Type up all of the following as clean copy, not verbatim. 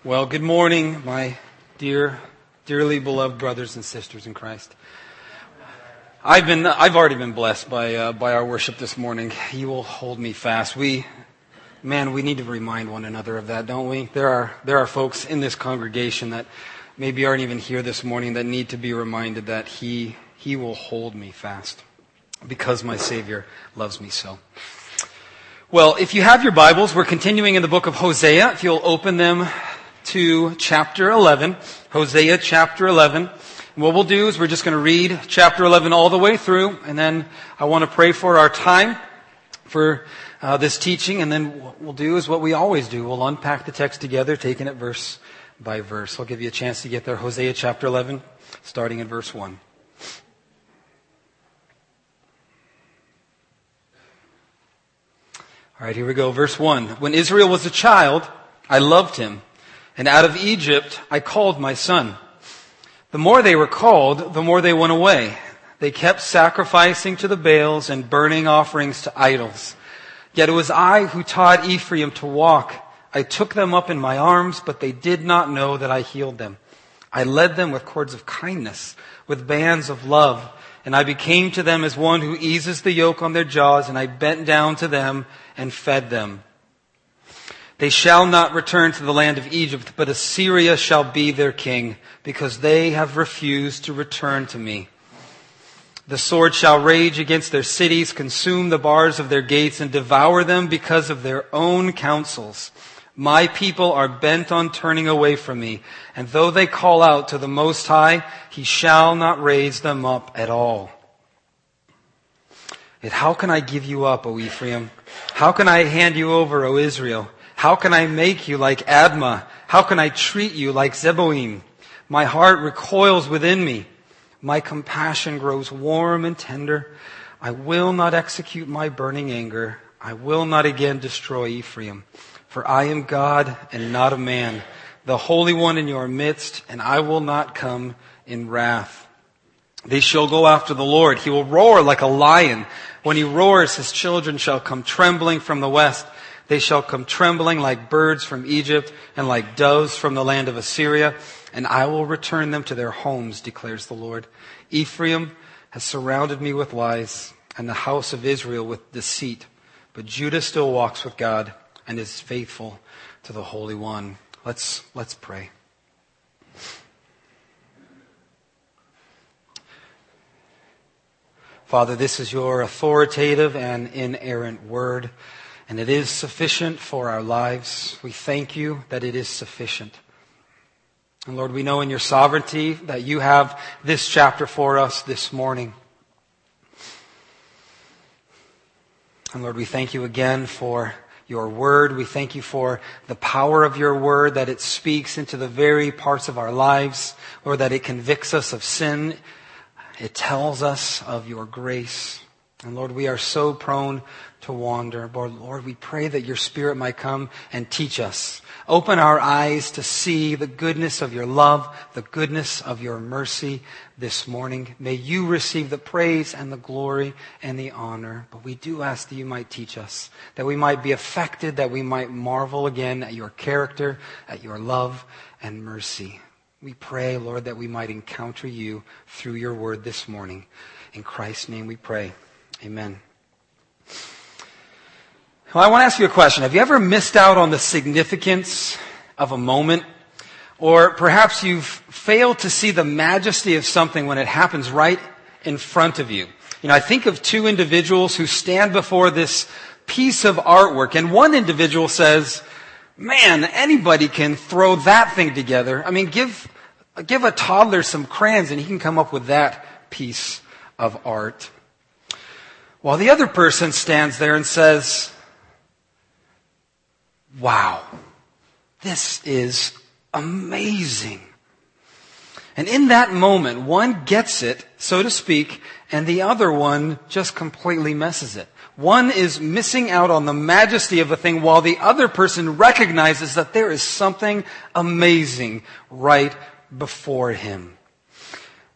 Well, good morning, my dearly beloved brothers and sisters in Christ. I've already been blessed by our worship this morning. You will hold me fast. We need to remind one another of that, don't we? There are folks in this congregation that maybe aren't even here this morning that need to be reminded that He will hold me fast because my Savior loves me so. Well, if you have your Bibles, we're continuing in the book of Hosea. If you'll open them to chapter 11, Hosea chapter 11. And what we'll do is we're just going to read chapter 11 all the way through, and then I want to pray for our time for this teaching, and then what we'll do is what we always do. We'll unpack the text together, taking it verse by verse. I'll give you a chance to get there. Hosea chapter 11, starting in verse 1. All right, here we go. Verse 1. When Israel was a child, I loved him, and out of Egypt I called my son. The more they were called, the more they went away. They kept sacrificing to the Baals and burning offerings to idols. Yet it was I who taught Ephraim to walk. I took them up in my arms, but they did not know that I healed them. I led them with cords of kindness, with bands of love. And I became to them as one who eases the yoke on their jaws, and I bent down to them and fed them. They shall not return to the land of Egypt, but Assyria shall be their king, because they have refused to return to me. The sword shall rage against their cities, consume the bars of their gates, and devour them because of their own counsels. My people are bent on turning away from me, and though they call out to the Most High, He shall not raise them up at all. Yet how can I give you up, O Ephraim? How can I hand you over, O Israel? How can I make you like Admah? How can I treat you like Zeboim? My heart recoils within me. My compassion grows warm and tender. I will not execute my burning anger. I will not again destroy Ephraim. For I am God and not a man, the Holy One in your midst, and I will not come in wrath. They shall go after the Lord. He will roar like a lion. When He roars, His children shall come trembling from the west. They shall come trembling like birds from Egypt and like doves from the land of Assyria, and I will return them to their homes, declares the Lord. Ephraim has surrounded me with lies, and the house of Israel with deceit. But Judah still walks with God and is faithful to the Holy One. Let's pray. Father, this is your authoritative and inerrant word, and it is sufficient for our lives. We thank you that it is sufficient. And Lord, we know in your sovereignty that you have this chapter for us this morning. And Lord, we thank you again for your word. We thank you for the power of your word, that it speaks into the very parts of our lives, or that it convicts us of sin. It tells us of your grace. And Lord, we are so prone to wander. But Lord, we pray that your Spirit might come and teach us. Open our eyes to see the goodness of your love, the goodness of your mercy this morning. May you receive the praise and the glory and the honor. But we do ask that you might teach us, that we might be affected, that we might marvel again at your character, at your love and mercy. We pray, Lord, that we might encounter you through your word this morning. In Christ's name we pray. Amen. Well, I want to ask you a question. Have you ever missed out on the significance of a moment? Or perhaps you've failed to see the majesty of something when it happens right in front of you. You know, I think of two individuals who stand before this piece of artwork, and one individual says, man, anybody can throw that thing together. I mean, give a toddler some crayons and he can come up with that piece of art. While the other person stands there and says, wow, this is amazing. And in that moment, one gets it, so to speak, and the other one just completely messes it. One is missing out on the majesty of a thing, while the other person recognizes that there is something amazing right before him.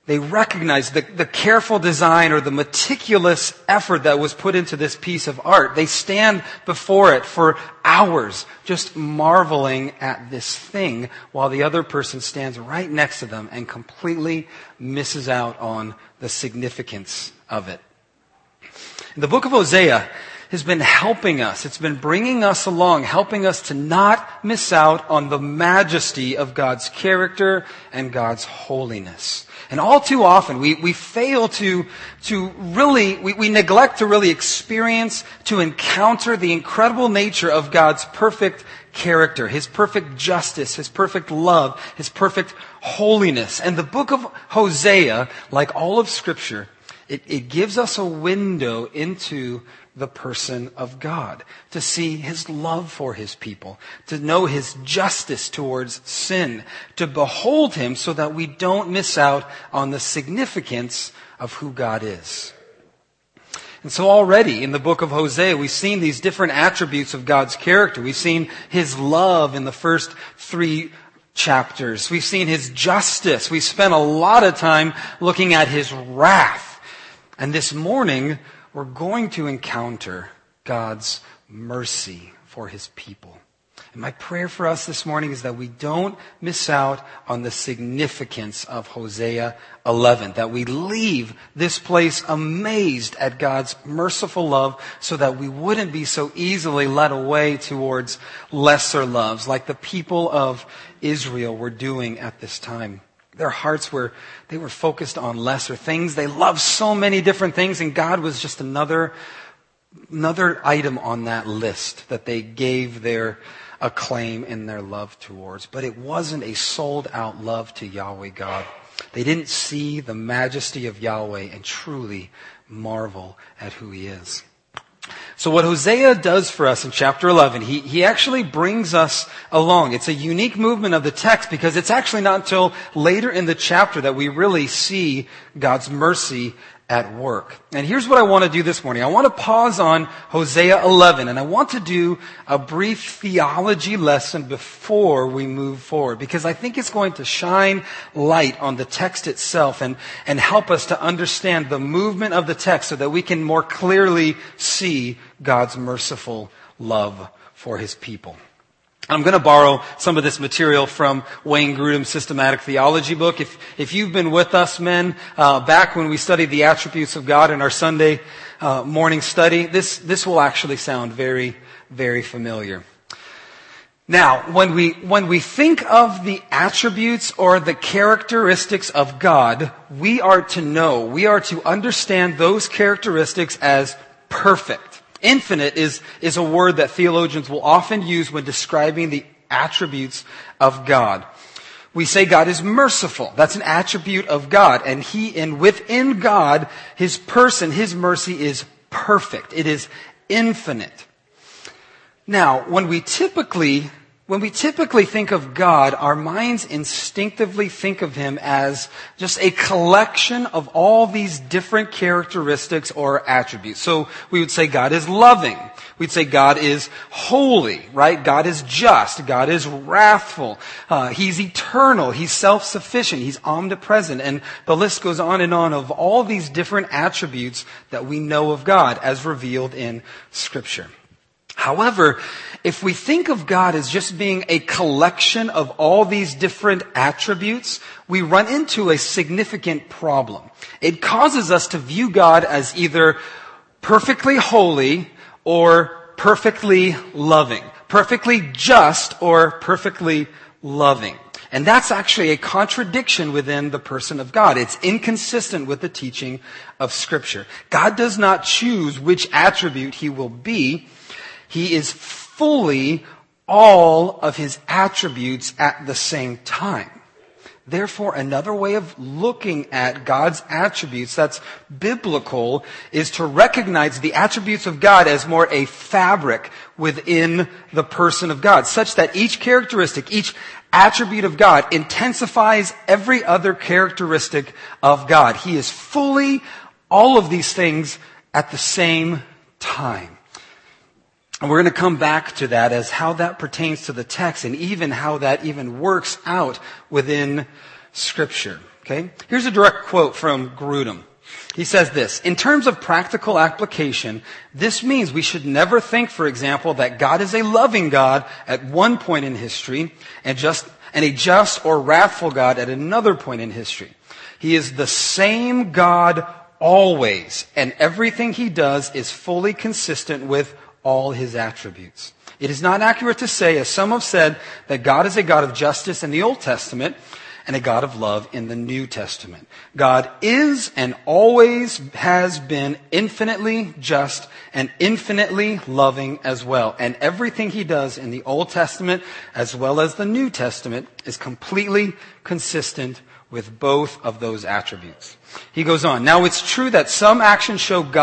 They recognize the careful design or the meticulous effort that was put into this piece of art. They stand before it for hours, just marveling at this thing, while the other person stands right next to them and completely misses out on the significance of it. The book of Hosea has been helping us. It's been bringing us along, helping us to not miss out on the majesty of God's character and God's holiness. And all too often, we fail to really, we neglect to really experience, to encounter the incredible nature of God's perfect character, His perfect justice, His perfect love, His perfect holiness. And the book of Hosea, like all of Scripture, it gives us a window into the person of God, to see His love for His people, to know His justice towards sin, to behold Him so that we don't miss out on the significance of who God is. And so already in the book of Hosea, we've seen these different attributes of God's character. We've seen His love in the first 3 chapters. We've seen His justice. We've spent a lot of time looking at His wrath. And this morning, we're going to encounter God's mercy for His people. And my prayer for us this morning is that we don't miss out on the significance of Hosea 11, that we leave this place amazed at God's merciful love so that we wouldn't be so easily led away towards lesser loves like the people of Israel were doing at this time. Their hearts were focused on lesser things. They loved so many different things, and God was just another item on that list that they gave their acclaim and their love towards. But it wasn't a sold out love to Yahweh God. They didn't see the majesty of Yahweh and truly marvel at who He is. So what Hosea does for us in chapter 11, he actually brings us along. It's a unique movement of the text because it's actually not until later in the chapter that we really see God's mercy at work. And here's what I want to do this morning. I want to pause on Hosea 11, and I want to do a brief theology lesson before we move forward, because I think it's going to shine light on the text itself and help us to understand the movement of the text so that we can more clearly see God's merciful love for His people. I'm going to borrow some of this material from Wayne Grudem's Systematic Theology book. If you've been with us, men, back when we studied the attributes of God in our Sunday morning study, this will actually sound very, very familiar. Now, when we think of the attributes or the characteristics of God, we are to understand those characteristics as perfect. Infinite is a word that theologians will often use when describing the attributes of God. We say God is merciful. That's an attribute of God. And within God, His person, His mercy is perfect. It is infinite. Now, when we typically think of God, our minds instinctively think of Him as just a collection of all these different characteristics or attributes. So we would say God is loving. We'd say God is holy, right? God is just. God is wrathful. He's eternal. He's self-sufficient. He's omnipresent. And the list goes on and on of all these different attributes that we know of God as revealed in Scripture. However, if we think of God as just being a collection of all these different attributes, we run into a significant problem. It causes us to view God as either perfectly holy or perfectly loving, perfectly just or perfectly loving. And that's actually a contradiction within the person of God. It's inconsistent with the teaching of Scripture. God does not choose which attribute He will be. He is fully all of His attributes at the same time. Therefore, another way of looking at God's attributes that's biblical is to recognize the attributes of God as more a fabric within the person of God, such that each characteristic, each attribute of God intensifies every other characteristic of God. He is fully all of these things at the same time. And we're going to come back to that as how that pertains to the text and even how that even works out within Scripture. Okay? Here's a direct quote from Grudem. He says this: in terms of practical application, this means we should never think, for example, that God is a loving God at one point in history and a just or wrathful God at another point in history. He is the same God always, and everything he does is fully consistent with all his attributes. It is not accurate to say, as some have said, that God is a God of justice in the Old Testament and a God of love in the New Testament. God is and always has been infinitely just and infinitely loving as well. And everything he does in the Old Testament as well as the New Testament is completely consistent with both of those attributes. He goes on. Now it's true that some actions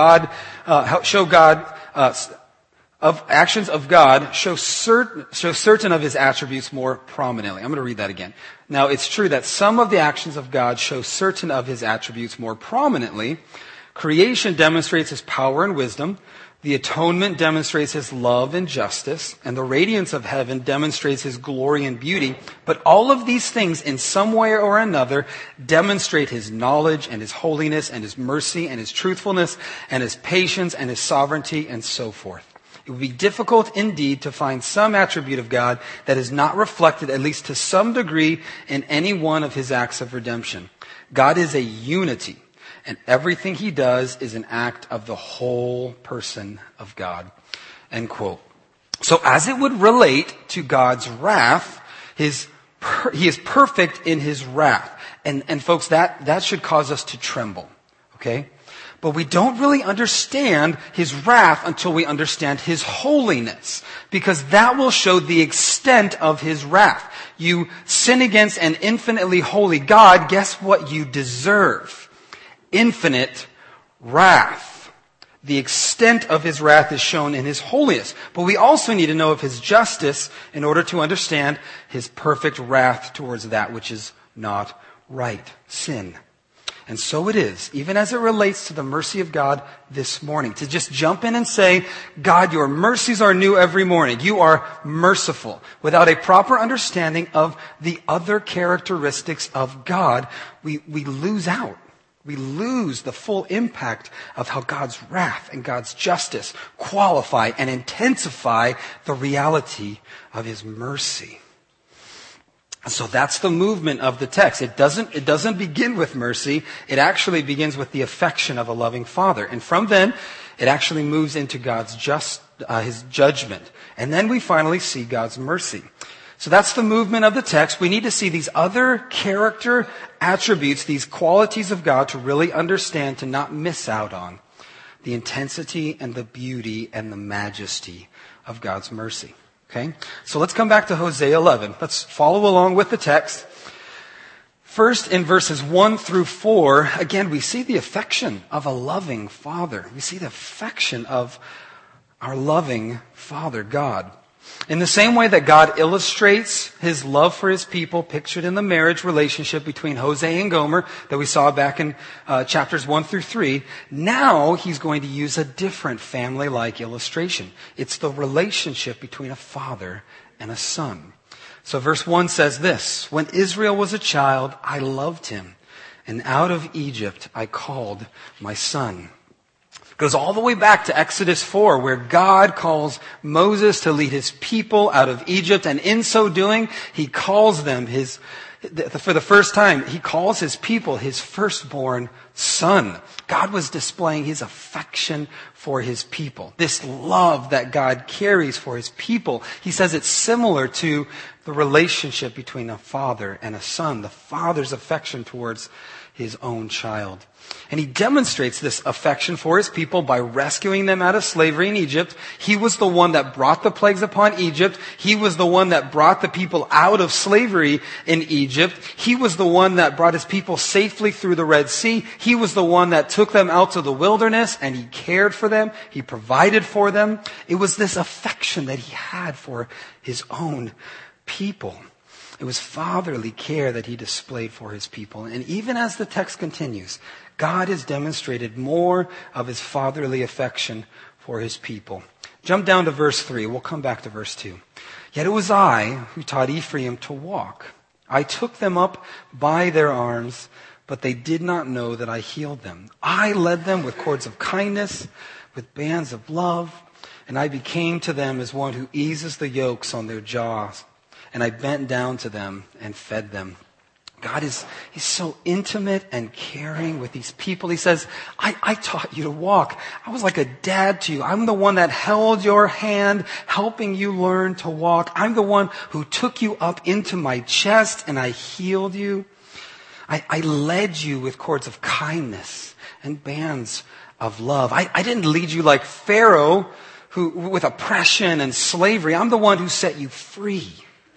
actions of God show certain of his attributes more prominently. I'm going to read that again. Now, it's true that some of the actions of God show certain of his attributes more prominently. Creation demonstrates his power and wisdom. The atonement demonstrates his love and justice. And the radiance of heaven demonstrates his glory and beauty. But all of these things, in some way or another, demonstrate his knowledge and his holiness and his mercy and his truthfulness and his patience and his sovereignty and so forth. It would be difficult indeed to find some attribute of God that is not reflected, at least to some degree, in any one of his acts of redemption. God is a unity, and everything he does is an act of the whole person of God. End quote. So as it would relate to God's wrath, he is perfect in his wrath. And folks, that should cause us to tremble. Okay? But we don't really understand his wrath until we understand his holiness, because that will show the extent of his wrath. You sin against an infinitely holy God, guess what you deserve? Infinite wrath. The extent of his wrath is shown in his holiness. But we also need to know of his justice in order to understand his perfect wrath towards that which is not right, sin. And so it is, even as it relates to the mercy of God this morning, to just jump in and say, God, your mercies are new every morning. You are merciful. Without a proper understanding of the other characteristics of God, we lose out. We lose the full impact of how God's wrath and God's justice qualify and intensify the reality of his mercy. So that's the movement of the text. It doesn't begin with mercy. It actually begins with the affection of a loving father. And from then, it actually moves into God's his judgment. And then we finally see God's mercy. So that's the movement of the text. We need to see these other character attributes, these qualities of God, to really understand, to not miss out on the intensity and the beauty and the majesty of God's mercy. Okay? So let's come back to Hosea 11. Let's follow along with the text. First, in verses 1 through 4, again, we see the affection of a loving Father. We see the affection of our loving Father, God. In the same way that God illustrates his love for his people, pictured in the marriage relationship between Hosea and Gomer that we saw back in chapters 1 through 3, now he's going to use a different family-like illustration. It's the relationship between a father and a son. So verse 1 says this: when Israel was a child, I loved him, and out of Egypt I called my son. Goes all the way back to Exodus 4, where God calls Moses to lead his people out of Egypt, and in so doing, he calls them for the first time, he calls his people his firstborn son. God was displaying his affection for his people. This love that God carries for his people, he says it's similar to the relationship between a father and a son, the father's affection towards his own child. And he demonstrates this affection for his people by rescuing them out of slavery in Egypt. He was the one that brought the plagues upon Egypt. He was the one that brought the people out of slavery in Egypt. He was the one that brought his people safely through the Red Sea. He was the one that took them out to the wilderness, and he cared for them. He provided for them. It was this affection that he had for his own people. It was fatherly care that he displayed for his people. And even as the text continues, God has demonstrated more of his fatherly affection for his people. Jump down to verse 3. We'll come back to verse 2. Yet it was I who taught Ephraim to walk. I took them up by their arms but they did not know that I healed them. I led them with cords of kindness, with bands of love, and I became to them as one who eases the yokes on their jaws. And I bent down to them and fed them. God he's so intimate and caring with these people. He says, I taught you to walk. I was like a dad to you. I'm the one that held your hand, helping you learn to walk. I'm the one who took you up into my chest and I healed you. I led you with cords of kindness and bands of love. I didn't lead you like Pharaoh with oppression and slavery. I'm the one who set you free.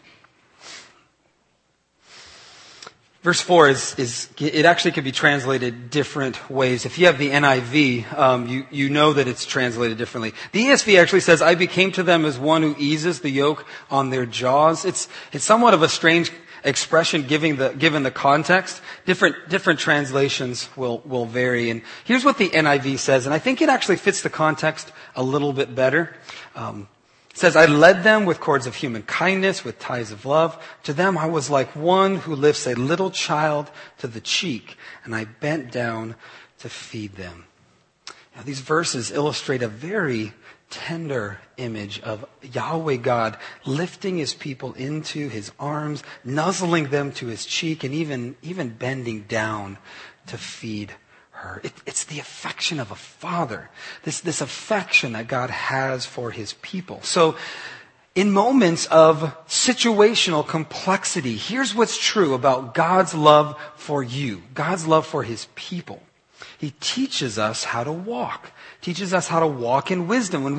Verse 4 it actually could be translated different ways. If you have the NIV, you know that it's translated differently. The ESV actually says, I became to them as one who eases the yoke on their jaws. It's somewhat of a strange expression given the context. Different translations will vary. And here's what the NIV says, and I think it actually fits the context a little bit better. It says, I led them with cords of human kindness, with ties of love. To them I was like one who lifts a little child to the cheek, and I bent down to feed them. Now, these verses illustrate a very tender image of Yahweh God lifting his people into his arms, nuzzling them to his cheek, and even bending down to feed her. It's the affection of a father, this affection that God has for his people. So in moments of situational complexity, here's what's true about God's love for you, God's love for his people. He teaches us how to walk. Teaches us how to walk in wisdom. When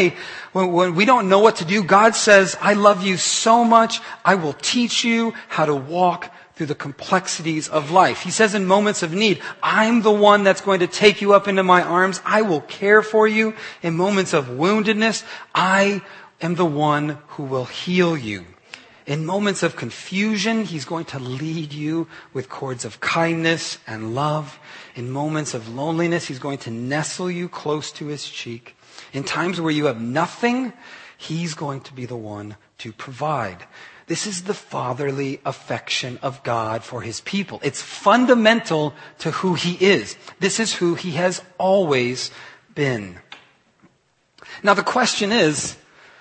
we don't know what to do, God says, I love you so much, I will teach you how to walk through the complexities of life. He says in moments of need, I'm the one that's going to take you up into my arms. I will care for you. In moments of woundedness, I am the one who will heal you. In moments of confusion, he's going to lead you with cords of kindness and love. In moments of loneliness, he's going to nestle you close to his cheek. In times where you have nothing, he's going to be the one to provide. This is the fatherly affection of God for his people. It's fundamental to who he is. This is who he has always been. Now the question is,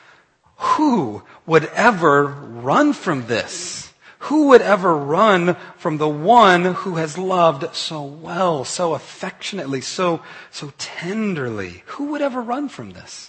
who would ever run from this? Who would ever run from the one who has loved so well, so affectionately, so tenderly? Who would ever run from this?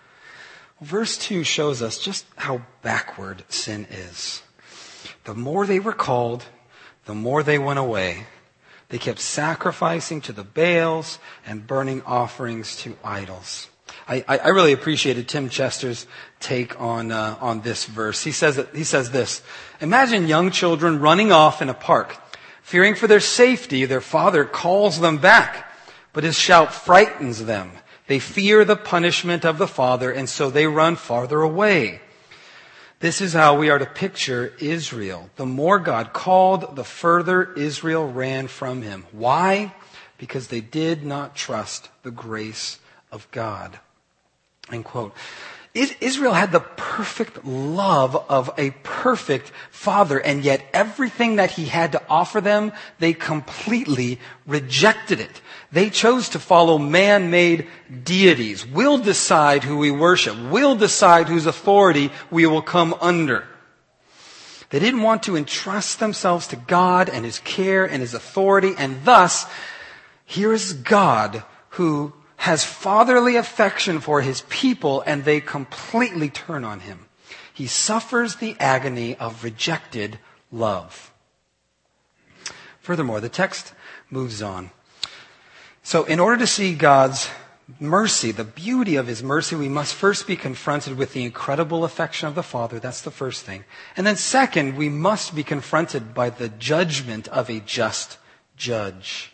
Verse 2 shows us just how backward sin is. The more they were called, the more they went away. They kept sacrificing to the Baals and burning offerings to idols. I really appreciated Tim Chester's take on this verse. He says this: imagine young children running off in a park. Fearing for their safety, their father calls them back, but his shout frightens them. They fear the punishment of the father, and so they run farther away. This is how we are to picture Israel. The more God called, the further Israel ran from him. Why? Because they did not trust the grace of God. End quote. Israel had the perfect love of a perfect father, and yet everything that he had to offer them, they completely rejected it. They chose to follow man-made deities. We'll decide who we worship. We'll decide whose authority we will come under. They didn't want to entrust themselves to God and his care and his authority, and thus, here is God who has fatherly affection for his people, and they completely turn on him. He suffers the agony of rejected love. Furthermore, the text moves on. So in order to see God's mercy, the beauty of his mercy, we must first be confronted with the incredible affection of the Father. That's the first thing. And then second, we must be confronted by the judgment of a just judge.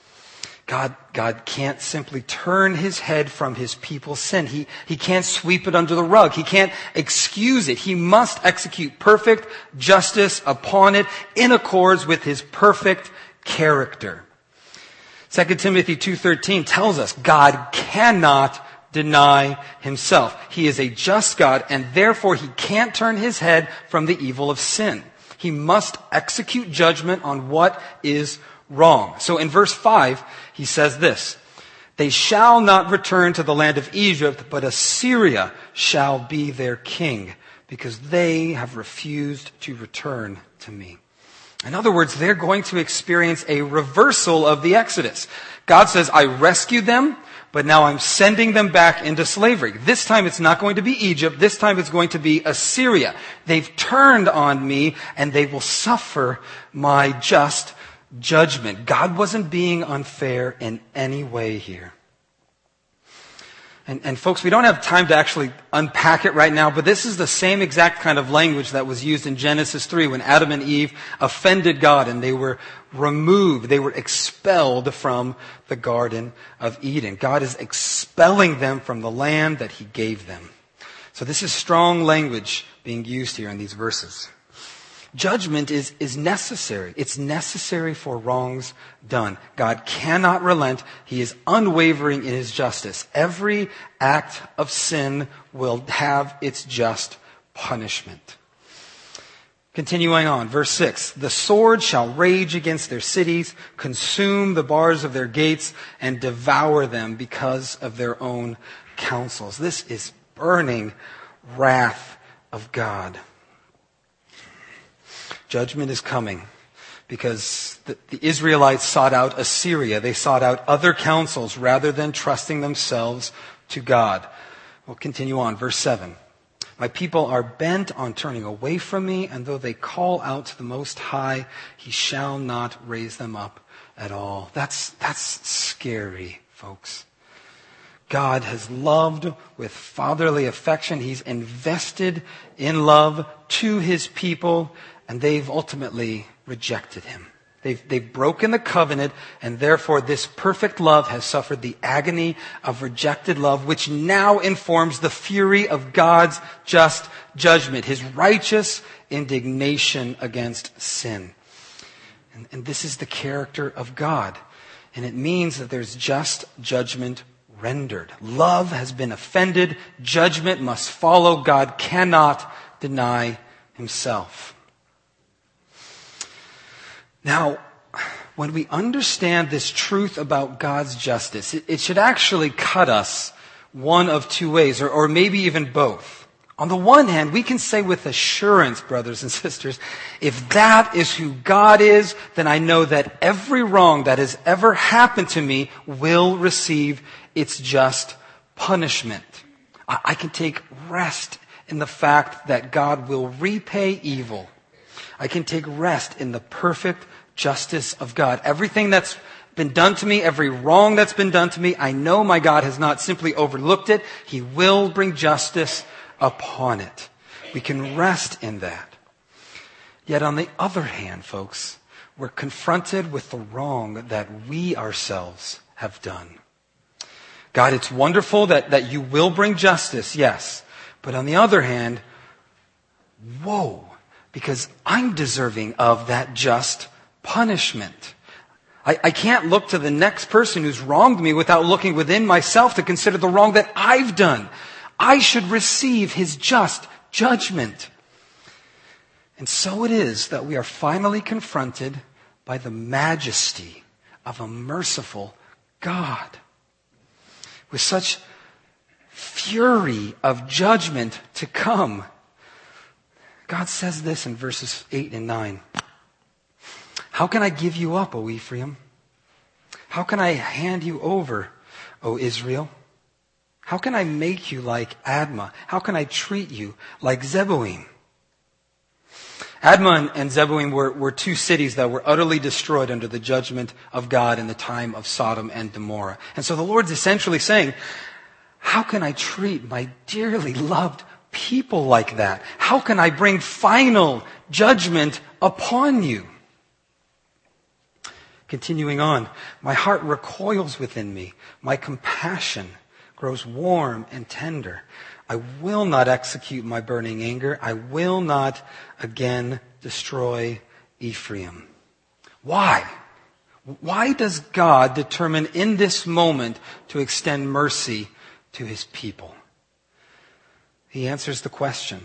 God can't simply turn his head from his people's sin. He can't sweep it under the rug. He can't excuse it. He must execute perfect justice upon it in accord with his perfect character. 2 Timothy 2:13 tells us God cannot deny himself. He is a just God, and therefore he can't turn his head from the evil of sin. He must execute judgment on what is wrong. So in verse 5, he says this, they shall not return to the land of Egypt, but Assyria shall be their king, because they have refused to return to me. In other words, they're going to experience a reversal of the Exodus. God says, I rescued them, but now I'm sending them back into slavery. This time it's not going to be Egypt. This time it's going to be Assyria. They've turned on me, and they will suffer my just judgment. God wasn't being unfair in any way here. And folks, we don't have time to actually unpack it right now, but this is the same exact kind of language that was used in Genesis 3 when Adam and Eve offended God and they were removed, they were expelled from the Garden of Eden. God is expelling them from the land that he gave them. So this is strong language being used here in these verses. Judgment is necessary. It's necessary for wrongs done. God cannot relent. He is unwavering in his justice. Every act of sin will have its just punishment. Continuing on, verse 6. The sword shall rage against their cities, consume the bars of their gates, and devour them because of their own counsels. This is burning wrath of God. Judgment is coming because the Israelites sought out Assyria. They sought out other counsels rather than trusting themselves to God. We'll continue on. Verse 7. My people are bent on turning away from me, and though they call out to the Most High, he shall not raise them up at all. That's scary, folks. God has loved with fatherly affection. He's invested in love to his people, and they've ultimately rejected him. They've broken the covenant, and therefore this perfect love has suffered the agony of rejected love, which now informs the fury of God's just judgment, his righteous indignation against sin. And this is the character of God. And it means that there's just judgment rendered. Love has been offended. Judgment must follow. God cannot deny himself. Now, when we understand this truth about God's justice, it should actually cut us one of two ways, or maybe even both. On the one hand, we can say with assurance, brothers and sisters, if that is who God is, then I know that every wrong that has ever happened to me will receive its just punishment. I can take rest in the fact that God will repay evil. I can take rest in the perfect justice of God. Everything that's been done to me, every wrong that's been done to me, I know my God has not simply overlooked it. He will bring justice upon it. We can rest in that. Yet on the other hand, folks, we're confronted with the wrong that we ourselves have done. God, it's wonderful that you will bring justice, yes. But on the other hand, woe, because I'm deserving of that just punishment. I can't look to the next person who's wronged me without looking within myself to consider the wrong that I've done. I should receive his just judgment. And so it is that we are finally confronted by the majesty of a merciful God. With such fury of judgment to come, God says this in verses 8 and 9. How can I give you up, O Ephraim? How can I hand you over, O Israel? How can I make you like Admah? How can I treat you like Zeboim? Admah and Zeboim were two cities that were utterly destroyed under the judgment of God in the time of Sodom and Gomorrah. And so the Lord's essentially saying, how can I treat my dearly loved people like that? How can I bring final judgment upon you? Continuing on, my heart recoils within me. My compassion grows warm and tender. I will not execute my burning anger. I will not again destroy Ephraim. Why? Why does God determine in this moment to extend mercy to his people? He answers the question.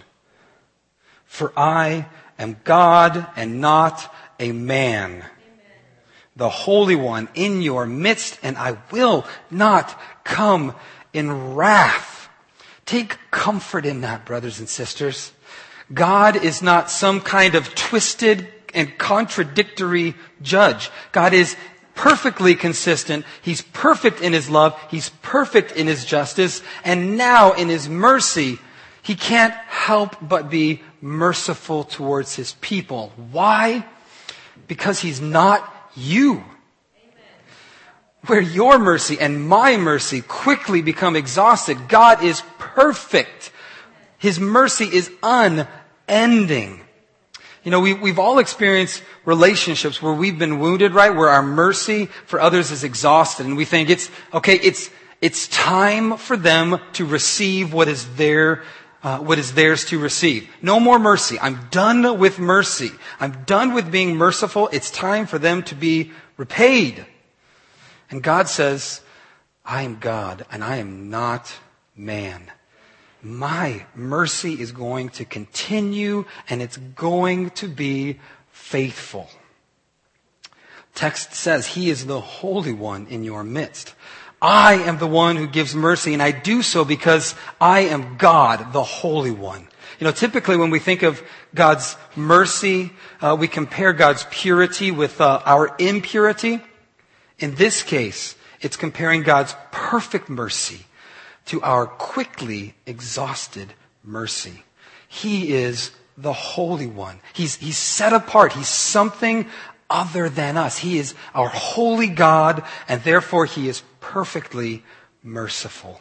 For I am God and not a man. the Holy One in your midst, and I will not come in wrath. Take comfort in that, brothers and sisters. God is not some kind of twisted and contradictory judge. God is perfectly consistent. He's perfect in His love. He's perfect in His justice. And now in His mercy, He can't help but be merciful towards His people. Why? Because He's not you. Where your mercy and my mercy quickly become exhausted, God is perfect. His mercy is unending. You know, we've all experienced relationships where we've been wounded, right? Where our mercy for others is exhausted, and we think it's time for them to receive what is theirs to receive. No more mercy. I'm done with mercy. I'm done with being merciful. It's time for them to be repaid. And God says, I am God and I am not man. My mercy is going to continue and it's going to be faithful. Text says, He is the Holy One in your midst. I am the one who gives mercy, and I do so because I am God, the Holy One. You know, typically when we think of God's mercy, we compare God's purity with our impurity. In this case, it's comparing God's perfect mercy to our quickly exhausted mercy. He is the Holy One. He's set apart. He's something other than us. He is our holy God, and therefore He is perfectly merciful.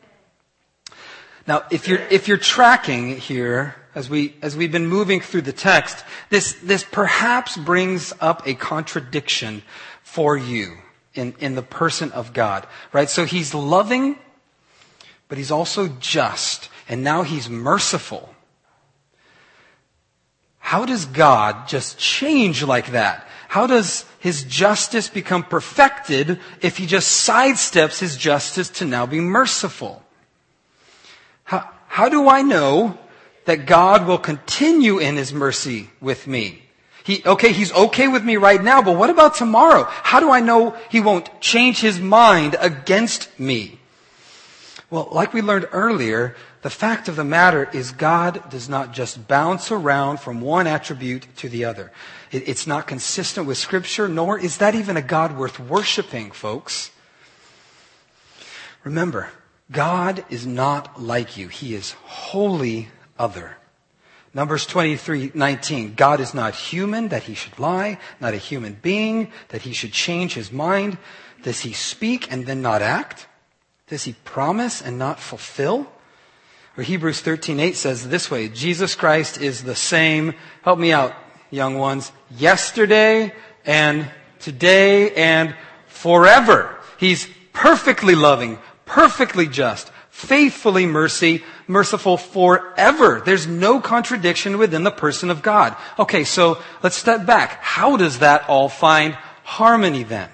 Now, if you're tracking here, as we've been moving through the text, this perhaps brings up a contradiction for you in the person of God, right? So He's loving, but He's also just, and now He's merciful. How does God just change like that? How does His justice become perfected if He just sidesteps His justice to now be merciful? How do I know that God will continue in His mercy with me? He's okay with me right now, but what about tomorrow? How do I know He won't change His mind against me? Well, like we learned earlier, the fact of the matter is God does not just bounce around from one attribute to the other. It's not consistent with Scripture, nor is that even a God worth worshiping, folks. Remember, God is not like you. He is wholly other. Numbers 23:19, God is not human that He should lie, not a human being that He should change His mind. Does He speak and then not act? Does He promise and not fulfill? Or Hebrews 13:8 says this way, Jesus Christ is the same, help me out, young ones, yesterday and today and forever. He's perfectly loving, perfectly just, faithfully merciful forever. There's no contradiction within the person of God. Okay, so let's step back. How does that all find harmony then?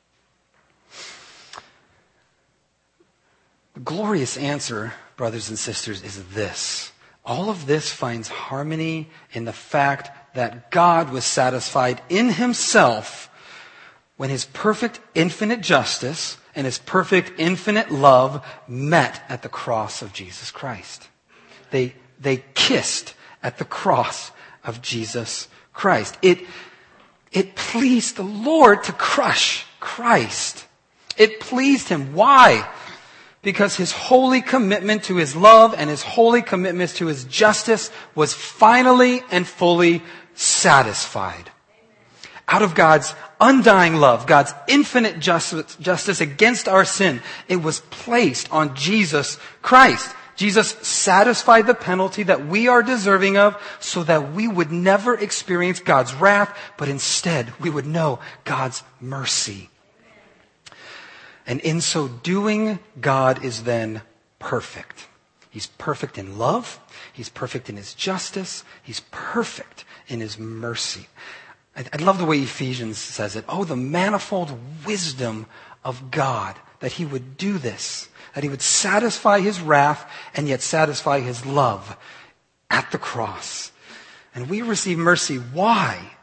The glorious answer, brothers and sisters, is this. All of this finds harmony in the fact that God was satisfied in Himself when His perfect infinite justice and His perfect infinite love met at the cross of Jesus Christ. They kissed at the cross of Jesus Christ. It pleased the Lord to crush Christ. It pleased Him. Why? Because His holy commitment to His love and His holy commitment to His justice was finally and fully satisfied. Out of God's undying love, God's infinite justice against our sin, it was placed on Jesus Christ. Jesus satisfied the penalty that we are deserving of so that we would never experience God's wrath, but instead we would know God's mercy. And in so doing, God is then perfect. He's perfect in love. He's perfect in His justice. He's perfect in His mercy. I love the way Ephesians says it. Oh, the manifold wisdom of God that He would do this, that He would satisfy His wrath and yet satisfy His love at the cross. And we receive mercy. Why?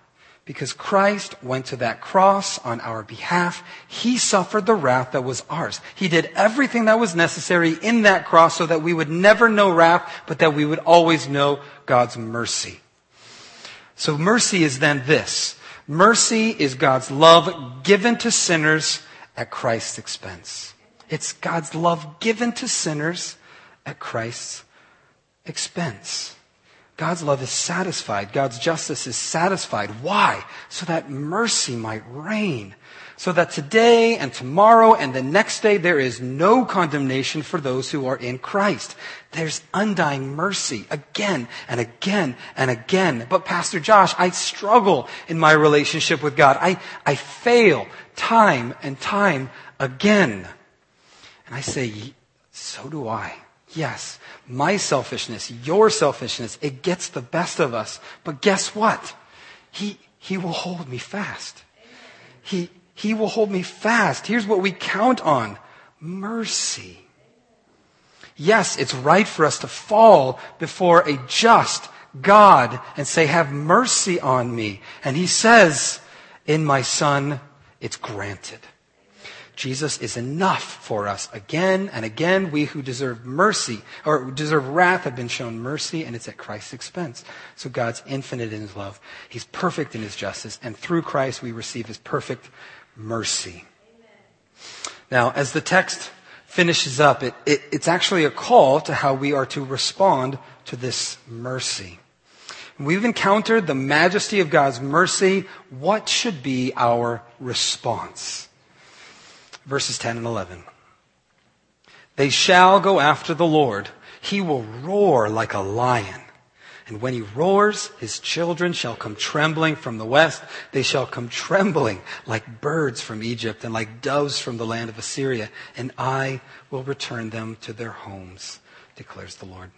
Because Christ went to that cross on our behalf. He suffered the wrath that was ours. He did everything that was necessary in that cross so that we would never know wrath, but that we would always know God's mercy. So mercy is then this. Mercy is God's love given to sinners at Christ's expense. It's God's love given to sinners at Christ's expense. God's love is satisfied. God's justice is satisfied. Why? So that mercy might reign. So that today and tomorrow and the next day there is no condemnation for those who are in Christ. There's undying mercy again and again and again. But Pastor Josh, I struggle in my relationship with God. I fail time and time again. And I say, so do I. Yes, my selfishness, your selfishness, it gets the best of us. But guess what? He will hold me fast. He will hold me fast. Here's what we count on. Mercy. Yes, it's right for us to fall before a just God and say, have mercy on me. And he says, in my Son, it's granted. Jesus is enough for us again and again. We who deserve mercy or deserve wrath have been shown mercy, and it's at Christ's expense. So God's infinite in his love. He's perfect in his justice, and through Christ we receive his perfect mercy. Amen. Now, as the text finishes up, it's actually a call to how we are to respond to this mercy. We've encountered the majesty of God's mercy. What should be our response? Verses 10 and 11. They shall go after the Lord. He will roar like a lion. And when he roars, his children shall come trembling from the west. They shall come trembling like birds from Egypt and like doves from the land of Assyria. And I will return them to their homes, declares the Lord.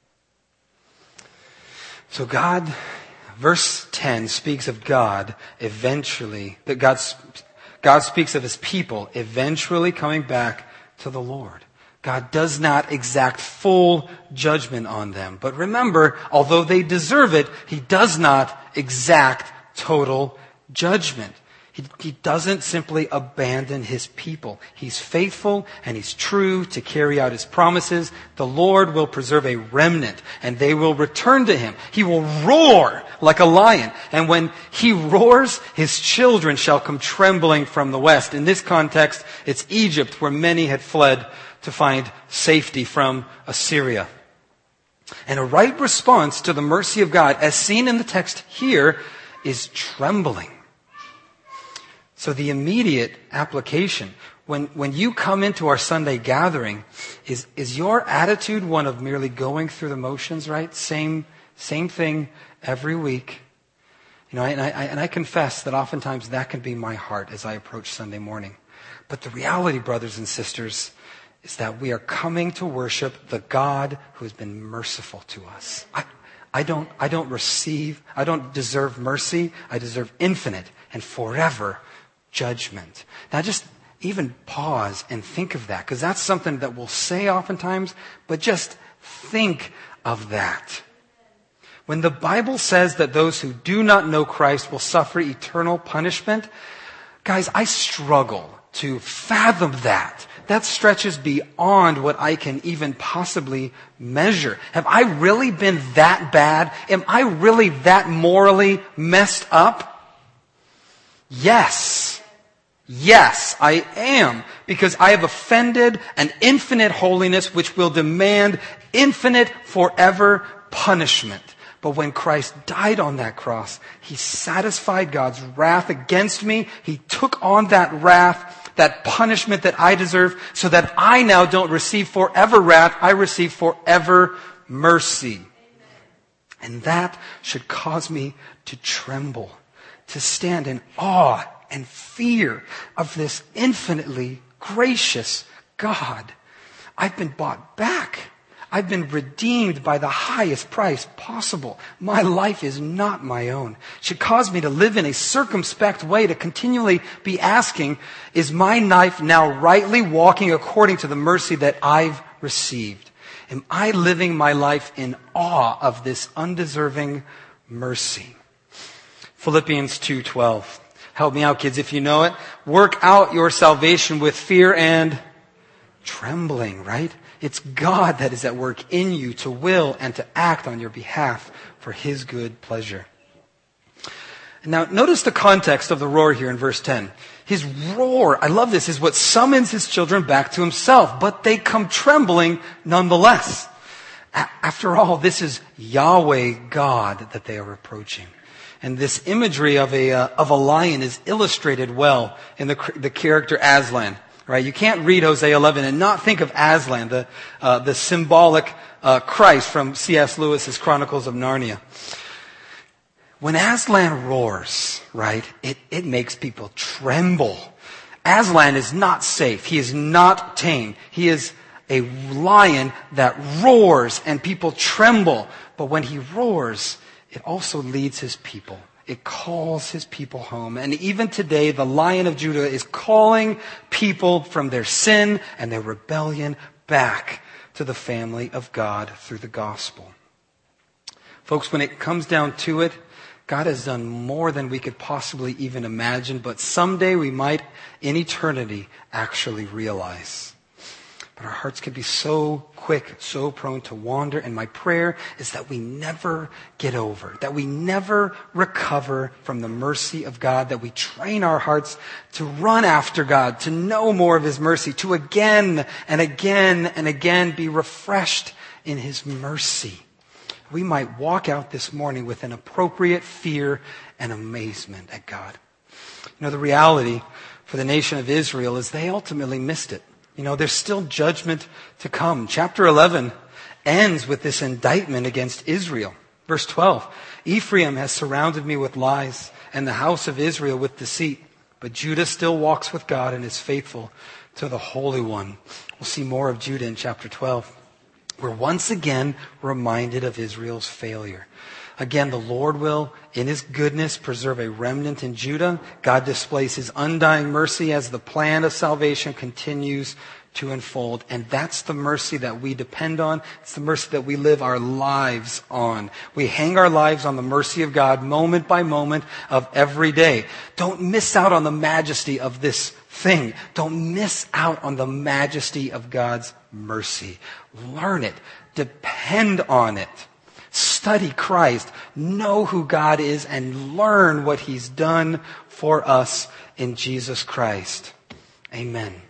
So God, verse 10 speaks of God eventually, that God speaks of his people eventually coming back to the Lord. God does not exact full judgment on them. But remember, although they deserve it, he does not exact total judgment. He doesn't simply abandon his people. He's faithful and he's true to carry out his promises. The Lord will preserve a remnant and they will return to him. He will roar like a lion. And when he roars, his children shall come trembling from the west. In this context, it's Egypt where many had fled to find safety from Assyria. And a right response to the mercy of God, as seen in the text here, is trembling. So the immediate application, when you come into our Sunday gathering, is your attitude one of merely going through the motions, right? Same thing every week. You know, and I confess that oftentimes that can be my heart as I approach Sunday morning. But the reality, brothers and sisters, is that we are coming to worship the God who has been merciful to us. I don't deserve mercy. I deserve infinite and forever judgment. Now just even pause and think of that, because that's something that we'll say oftentimes, but just think of that. When the Bible says that those who do not know Christ will suffer eternal punishment, guys, I struggle to fathom that. That stretches beyond what I can even possibly measure. Have I really been that bad? Am I really that morally messed up? Yes. Yes, I am, because I have offended an infinite holiness which will demand infinite forever punishment. But when Christ died on that cross, he satisfied God's wrath against me. He took on that wrath, that punishment that I deserve, so that I now don't receive forever wrath, I receive forever mercy. And that should cause me to tremble, to stand in awe and fear of this infinitely gracious God. I've been bought back. I've been redeemed by the highest price possible. My life is not my own. It should cause me to live in a circumspect way, to continually be asking, is my life now rightly walking according to the mercy that I've received? Am I living my life in awe of this undeserving mercy? Philippians 2:12. Help me out, kids, if you know it. Work out your salvation with fear and trembling, right? It's God that is at work in you to will and to act on your behalf for his good pleasure. Now, notice the context of the roar here in verse 10. His roar, I love this, is what summons his children back to himself, but they come trembling nonetheless. After all, this is Yahweh God that they are approaching. And this imagery of a lion is illustrated well in the character Aslan. Right? You can't read Hosea 11 and not think of Aslan, the symbolic Christ from C.S. Lewis's Chronicles of Narnia. When Aslan roars, right, it makes people tremble. Aslan is not safe. He is not tame. He is a lion that roars and people tremble. But when he roars, it also leads his people. It calls his people home. And even today, the Lion of Judah is calling people from their sin and their rebellion back to the family of God through the gospel. Folks, when it comes down to it, God has done more than we could possibly even imagine, but someday we might, in eternity, actually realize. But our hearts can be so quick, so prone to wander. And my prayer is that we never get over, that we never recover from the mercy of God, that we train our hearts to run after God, to know more of his mercy, to again and again and again be refreshed in his mercy. We might walk out this morning with an appropriate fear and amazement at God. You know, the reality for the nation of Israel is they ultimately missed it. You know, there's still judgment to come. Chapter 11 ends with this indictment against Israel. Verse 12, Ephraim has surrounded me with lies and the house of Israel with deceit. But Judah still walks with God and is faithful to the Holy One. We'll see more of Judah in chapter 12. We're once again reminded of Israel's failure. Again, the Lord will, in his goodness, preserve a remnant in Judah. God displays his undying mercy as the plan of salvation continues to unfold. And that's the mercy that we depend on. It's the mercy that we live our lives on. We hang our lives on the mercy of God moment by moment of every day. Don't miss out on the majesty of this thing. Don't miss out on the majesty of God's mercy. Learn it. Depend on it. Study Christ, know who God is, and learn what he's done for us in Jesus Christ. Amen.